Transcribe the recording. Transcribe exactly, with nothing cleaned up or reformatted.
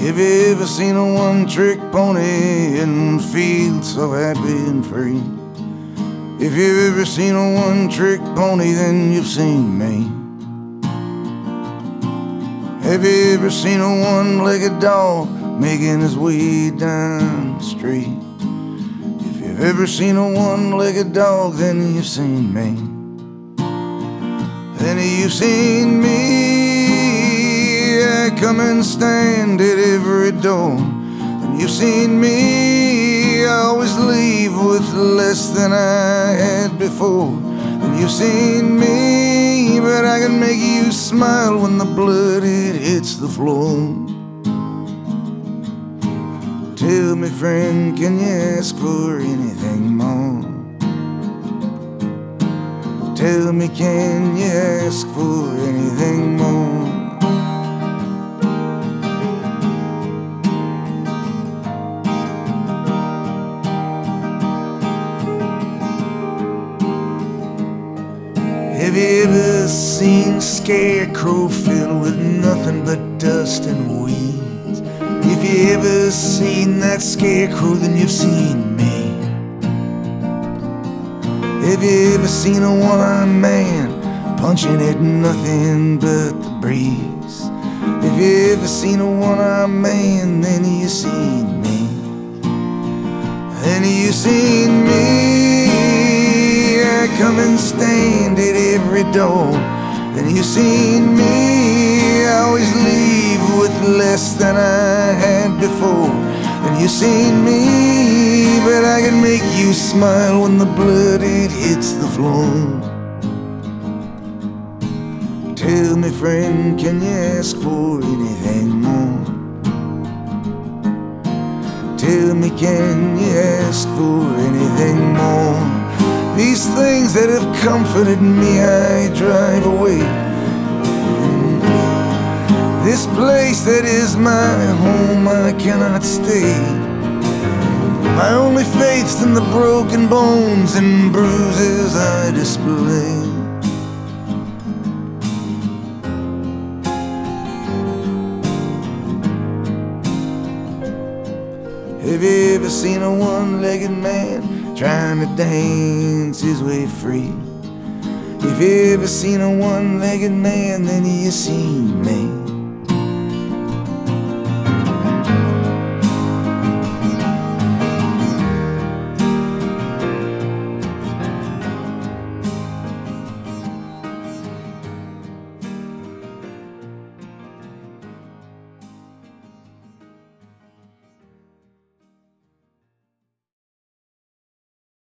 Have you ever seen a one-trick pony and feel so happy and free? If you've ever seen a one-trick pony, then you've seen me. Have you ever seen a one-legged dog making his way down the street? If you've ever seen a one-legged dog, then you've seen me. Then you've seen me. I come and stand at every door. Then you've seen me. I always leave with less than I had before. Then you've seen me, but I can make you smile when the blood it hits the floor. Tell me, friend, can you ask for anything more? Tell me, can you ask for anything more? Have you ever seen a scarecrow filled with nothing but dust and weeds? If you ever seen that scarecrow, then you've seen me. Have you ever seen a one-armed man punching at nothing but the breeze? Have you ever seen a one-armed man, then you've seen me. Then you've seen me. I come and stand at every door. Then you've seen me. I always leave with less than I had before. Then you've seen me, but I can make you smile when the blood it hits the floor. Tell me, friend, can you ask for anything more? Tell me, can you ask for anything more? These things that have comforted me, I drive away. This place that is my home, I cannot stay. My only faith's in the broken bones and bruises I display. Have you ever seen a one-legged man trying to dance his way free? If you ever seen a one-legged man, then you've seen me.